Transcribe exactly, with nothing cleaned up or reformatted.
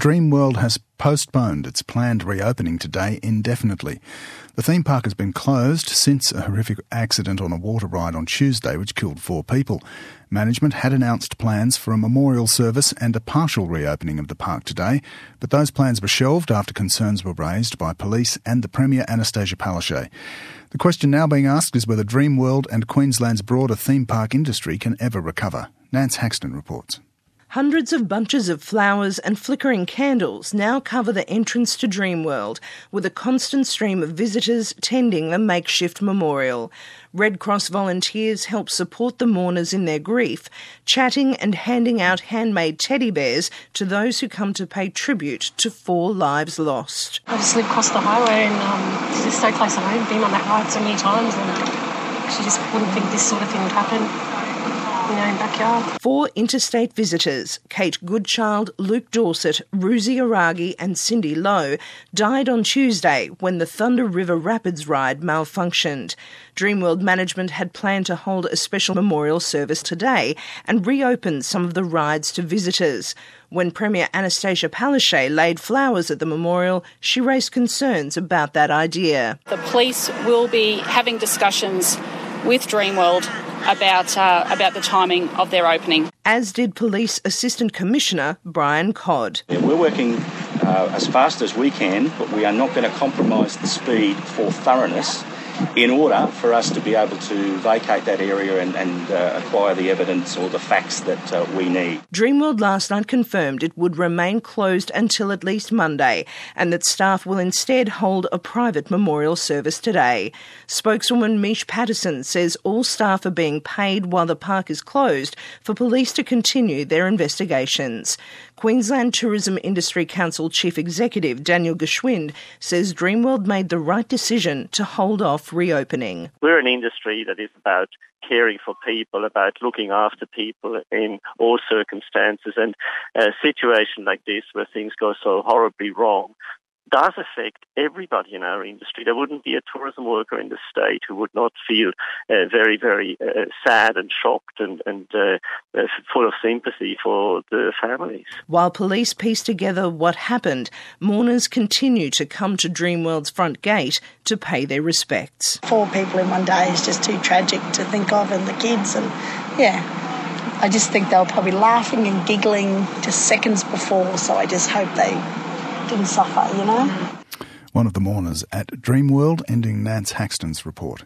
Dreamworld has postponed its planned reopening today indefinitely. The theme park has been closed since a horrific accident on a water ride on Tuesday which killed four people. Management had announced plans for a memorial service and a partial reopening of the park today, but those plans were shelved after concerns were raised by police and the Premier Anastasia Palaszczuk. The question now being asked is whether Dreamworld and Queensland's broader theme park industry can ever recover. Nance Haxton reports. Hundreds of bunches of flowers and flickering candles now cover the entrance to Dreamworld, with a constant stream of visitors tending the makeshift memorial. Red Cross volunteers help support the mourners in their grief, chatting and handing out handmade teddy bears to those who come to pay tribute to four lives lost. I just live across the highway and um, it's just so close to home. Been on that ride so many times and actually just wouldn't think this sort of thing would happen. In our own backyard. Four interstate visitors, Kate Goodchild, Luke Dorset, Ruzi Aragi and Cindy Lowe, died on Tuesday when the Thunder River Rapids ride malfunctioned. Dreamworld management had planned to hold a special memorial service today and reopen some of the rides to visitors. When Premier Anastasia Palaszczuk laid flowers at the memorial, she raised concerns about that idea. The police will be having discussions with Dreamworld about uh, about the timing of their opening. As did Police Assistant Commissioner Brian Codd. Yeah, we're working uh, as fast as we can, but we are not going to compromise the speed for thoroughness in order for us to be able to vacate that area and, and uh, acquire the evidence or the facts that uh, we need. Dreamworld last night confirmed it would remain closed until at least Monday and that staff will instead hold a private memorial service today. Spokeswoman Mish Patterson says all staff are being paid while the park is closed for police to continue their investigations. Queensland Tourism Industry Council Chief Executive Daniel Geschwind says Dreamworld made the right decision to hold off reopening. We're an industry that is about caring for people, about looking after people in all circumstances, and a situation like this where things go so horribly wrong does affect everybody in our industry. There wouldn't be a tourism worker in the state who would not feel uh, very, very uh, sad and shocked and, and uh, uh, full of sympathy for the families. While police piece together what happened, mourners continue to come to Dreamworld's front gate to pay their respects. Four people in one day is just too tragic to think of, and the kids, and yeah, I just think they were probably laughing and giggling just seconds before, so I just hope they didn't suffer, you know. One of the mourners at Dreamworld, ending Nance Haxton's report.